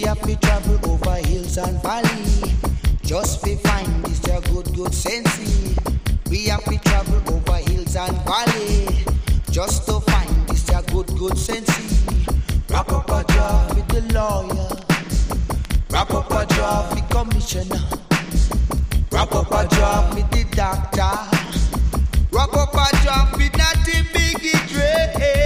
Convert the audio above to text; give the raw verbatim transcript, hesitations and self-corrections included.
have to travel over hills and valley. Just to find this your good, good sensei. We have to travel over hills and valley. Just to find this your good, good sensei. Wrap up a job with the lawyer. Wrap up a job with commissioner. Wrap up a job with the doctor. Wrap up a job with Natty Biggie Dre.